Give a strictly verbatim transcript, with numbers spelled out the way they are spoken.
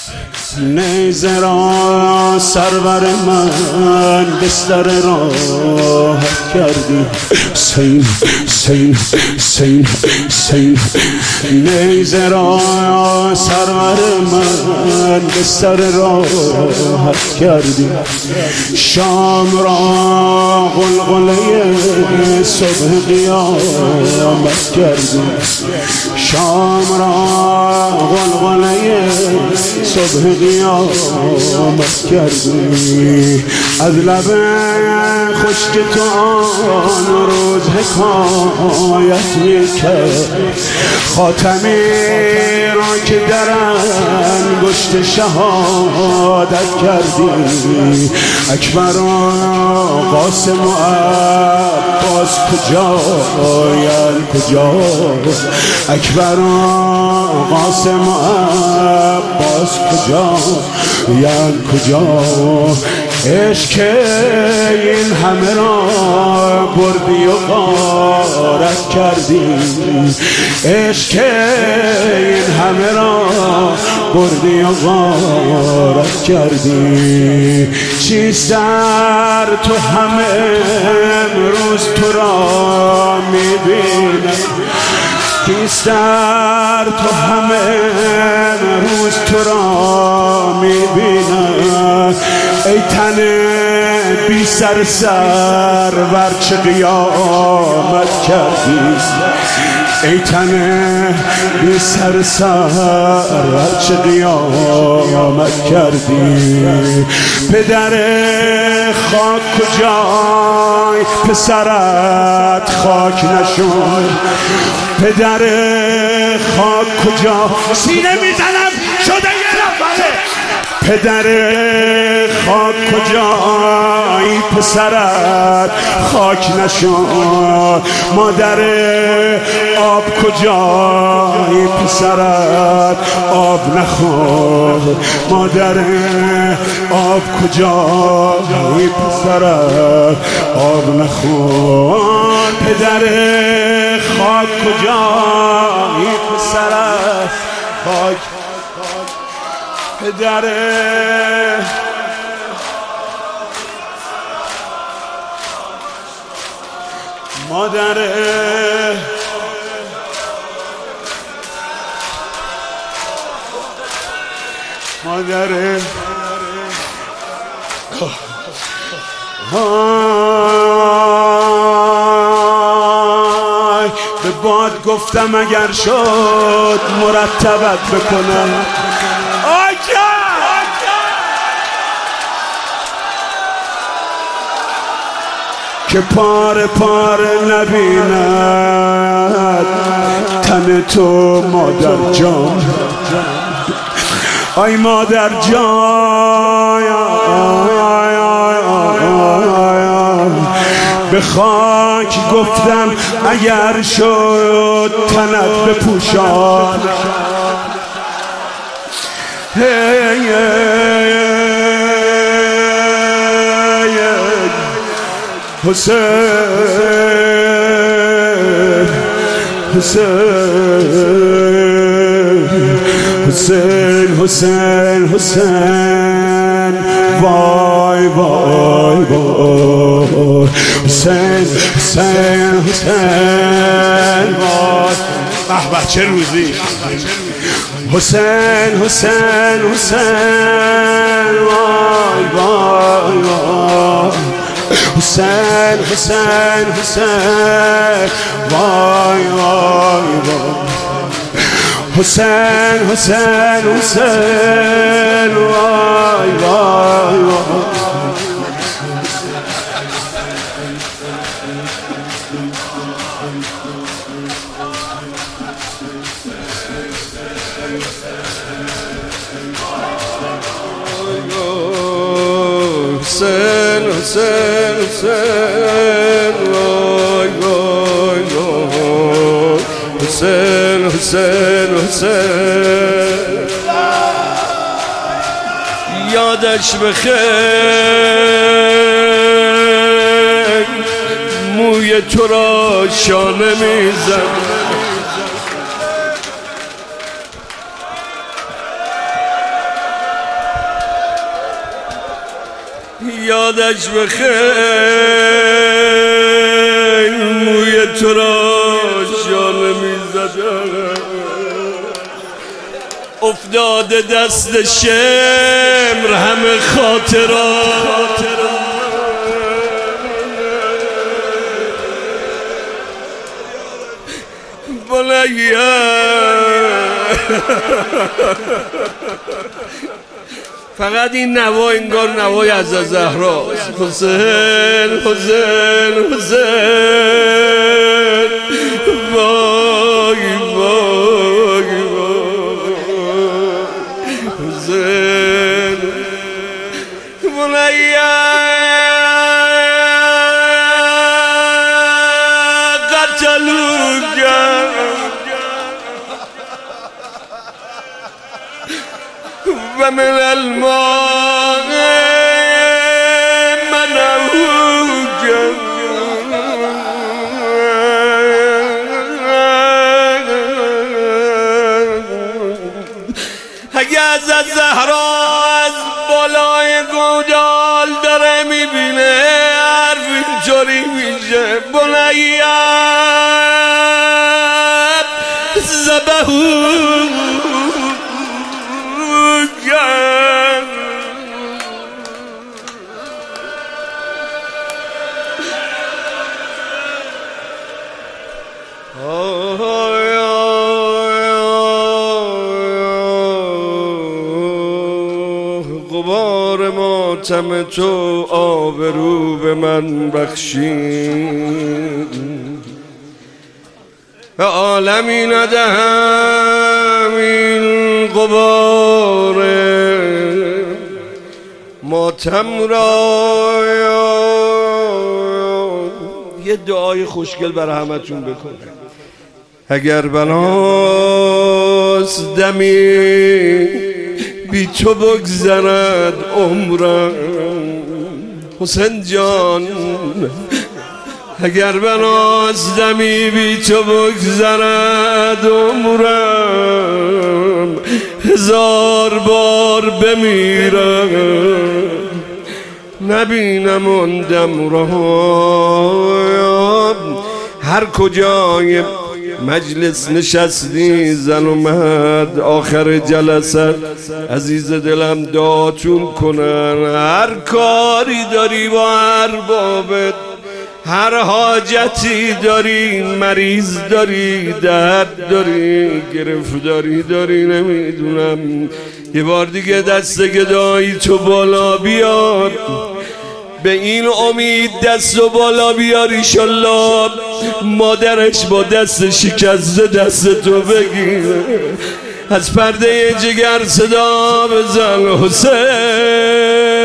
نیزه را سرور من بستر راحت کردی. حسین حسین حسین حسین نیزه را سرور من بستر راحت کردی. شام را غلغله صبح قیامت کردی. شام را غلغله صبح قیامت کردی. از لب خشک تو آن روز حکایت میکرد. خاتمی را که در انگشت شهادت کردی. اکبر و قاسم و عباس کجاین کجا؟ اکبر و قاسم و عباس کجا یان کجا؟ عشق این همه را بردی و غارت کردی. عشق این همه را بردی و غارت کردی. چیست در تو همه امروز تو را میبینم؟ کیست در تو همه امروز تو را میبینم؟ ای تن بی سر سر ور چه قیامت کردی. ای تن بی سر سر ور چه قیامت کردی. پدر خاک کجای پسرت خاک نشد؟ پدر خاک کجا؟ سینه میزنم شده یه نفره. پدر خاک کجای پسرت خاک نشد؟ مادر آب کجای پسرت آب نخورد؟ مادر آب کجای پسرت آب نخورد؟ پدر خاک کجای پسرت خاک پدر مادر مادر وای به باد گفتم اگر شد مرتبت بکنم. که پاره پاره نبیند تن تو مادر جان. آی مادر جان به خاک گفتم اگر شد تنت بپوشان. حسین حسین حسین حسین حسین وای وای وای حسین حسین حسین وای به به چه روزی. حسین حسین حسین وای وای وای حسین حسین حسین وای وای وای حسین حسین حسین وای وای وای حسین حسین حسین وای وای وای حسین حسین حسین یادش بخیر موی تو را شانه میزد. یادش بخیر موی تو را شانه میزدم افتاده دست شمر همه خاطرات فقط این نوا انگار نوای از زهرا حسین حسین حسین وای وای وای حسین مولایا قتلوک و من الماء منعوک اگه از زهرا از بالای گودال داره میبینه حرف اینجوری میشه بنیت زبهو غبار ماتم تو آبرو به من بخشید به عالمی ندهم این غبار ماتم را. یه دعای خوشگل برای همتون بکنه. اگر بناست دمی بی تو بگذرد عمرم حسین جان اگر بناست دمی بی تو بگذرد عمرم هزار بار بمیرم نبینم اون دم را. هر کجای مجلس نشستی زن و مرد آخر جلسه عزیز دلم دعاتون کنن. هر کاری داری با اربابت، هر حاجتی داری، مریض داری، درد داری، گرفتاری داری، نمیدونم، یه بار دیگه دست گدایی تو بالا بیار، به این امید دست و بالا بیار ایشالله مادرش با دست شکسته دست تو بگیره. از پرده جگر صدا بزن حسین